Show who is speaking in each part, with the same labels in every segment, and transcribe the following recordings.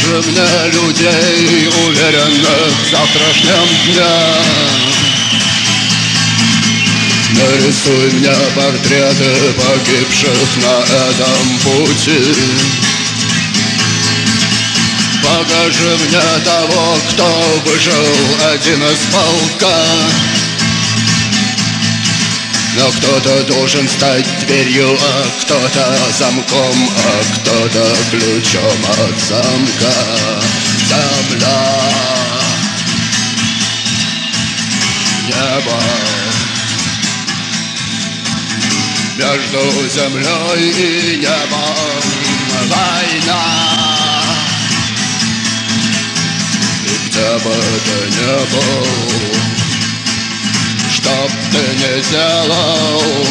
Speaker 1: Покажи мне людей, уверенных в завтрашнем дне. Нарисуй мне портреты погибших на этом пути. Покажи мне того, кто выжил один из полка. Но кто-то должен стать дверью, а кто-то замком, а кто-то ключом от замка. Земля, небо. Между землей и небом война. И где бы ты ни был, чтоб ты не делал,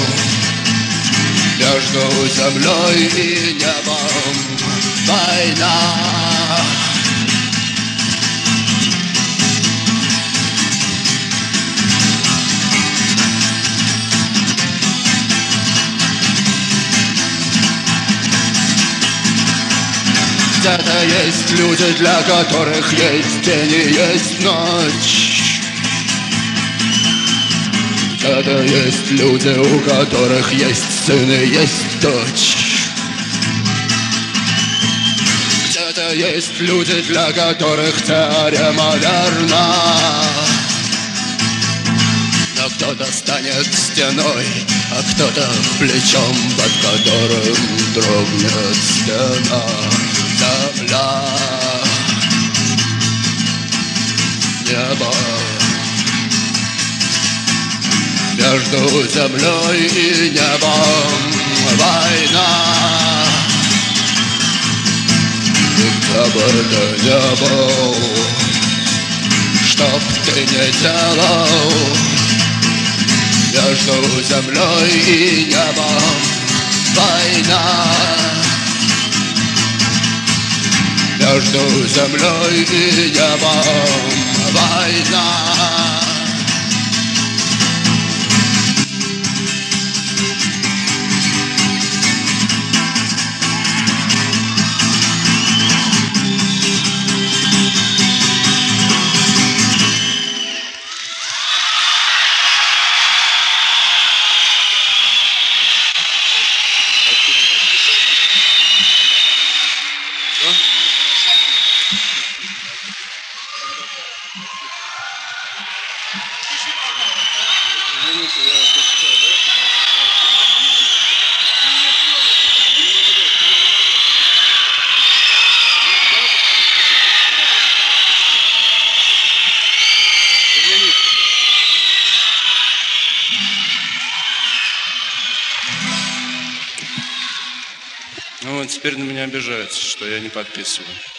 Speaker 1: между землей и небом война. Где-то есть люди, для которых есть день и есть ночь. Где-то есть люди, у которых есть сын и есть дочь. Где-то есть люди, для которых теорема верна. Но кто-то станет стеной, а кто-то плечом, под которым дрогнет стена. Земля, небо. Между землей и небом война. И где бы ты ни был, чтоб ты не делал, между землей и небом война. Между землей и небом война.
Speaker 2: Ну вот теперь на меня обижаются, что я не подписываю.